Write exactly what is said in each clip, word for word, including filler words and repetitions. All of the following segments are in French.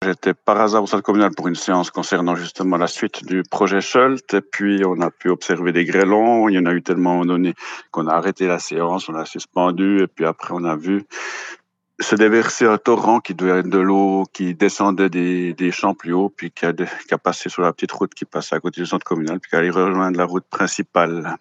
J'étais par hasard au centre communal pour une séance concernant justement la suite du projet Schult et puis on a pu observer des grêlons. Il y en a eu tellement à un moment donné qu'on a arrêté la séance, on l'a suspendu et puis après on a vu se déverser un torrent qui devait être de l'eau qui descendait des, des champs plus haut puis qui a, de- qui a passé sur la petite route qui passait à côté du centre communal puis qui allait rejoindre la route principale.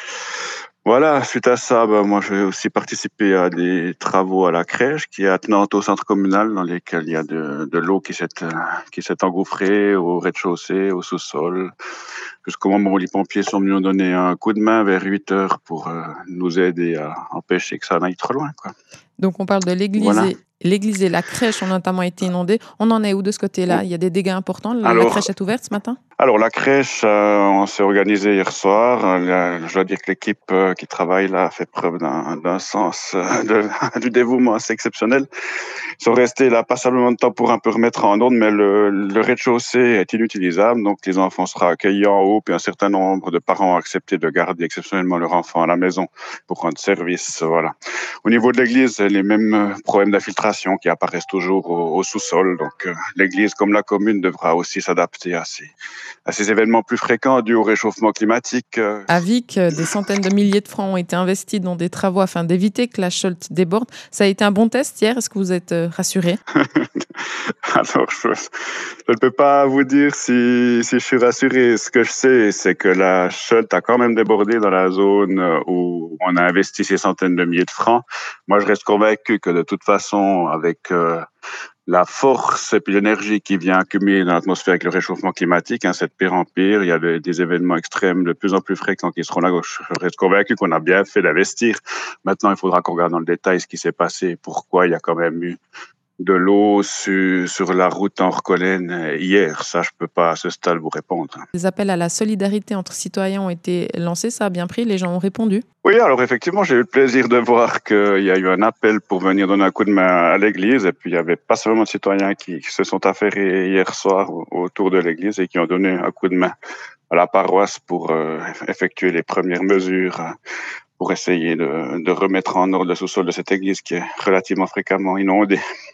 Voilà, suite à ça, bah, moi, j'ai aussi participé à des travaux à la crèche qui est attenante au centre communal dans lesquels il y a de, de l'eau qui s'est, euh, qui s'est engouffrée au rez-de-chaussée, au sous-sol, jusqu'au moment où les pompiers sont venus nous donner un coup de main vers huit heures pour euh, nous aider à empêcher que ça n'aille trop loin, quoi. Donc on parle de l'église Voilà. et l'église et la crèche ont notamment été inondées. On en est où de ce côté-là? Il y a des dégâts importants? La Alors, crèche est ouverte ce matin? Alors la crèche, euh, on s'est organisé hier soir. Euh, la- je dois dire que l'équipe euh, qui travaille là a fait preuve d'un d'un sens euh, de- du dévouement assez exceptionnel. Ils sont restés là passablement de temps pour un peu remettre en ordre, mais le, le rez-de-chaussée est inutilisable, donc les enfants seront accueillis en haut, puis un certain nombre de parents ont accepté de garder exceptionnellement leur enfant à la maison pour rendre service. Voilà. Au niveau de l'église, les mêmes euh, problèmes d'infiltration qui apparaissent toujours au, au sous-sol, donc euh, l'église comme la commune devra aussi s'adapter à ces à ces événements plus fréquents dus au réchauffement climatique. euh. À Vic, euh, des centaines de milliers de francs ont été investis dans des travaux afin d'éviter que la Schold déborde. Ça a été un bon test hier. Est-ce que vous êtes euh, rassuré? Alors, je, je ne peux pas vous dire si, si je suis rassuré. Ce que je sais, c'est que la Schult a quand même débordé dans la zone euh, où on a investi ces centaines de milliers de francs. Moi, je reste convaincu que de toute façon, avec euh, la force et puis l'énergie qui vient accumuler dans l'atmosphère avec le réchauffement climatique, hein, c'est de pire en pire. Il y a des, des événements extrêmes de plus en plus fréquents qui seront là. Je reste convaincu qu'on a bien fait d'investir. Maintenant, il faudra qu'on regarde dans le détail ce qui s'est passé, pourquoi il y a quand même eu de l'eau sur, sur la route en Orcolène hier. Ça, je peux pas à ce stade vous répondre. Des appels à la solidarité entre citoyens ont été lancés. Ça a bien pris. Les gens ont répondu. Oui, alors effectivement, j'ai eu le plaisir de voir qu'il y a eu un appel pour venir donner un coup de main à l'église. Et puis, il y avait pas seulement de citoyens qui se sont affairés hier soir autour de l'église et qui ont donné un coup de main à la paroisse pour euh, effectuer les premières mesures euh, pour essayer de, de remettre en ordre le sous-sol de cette église qui est relativement fréquemment inondée.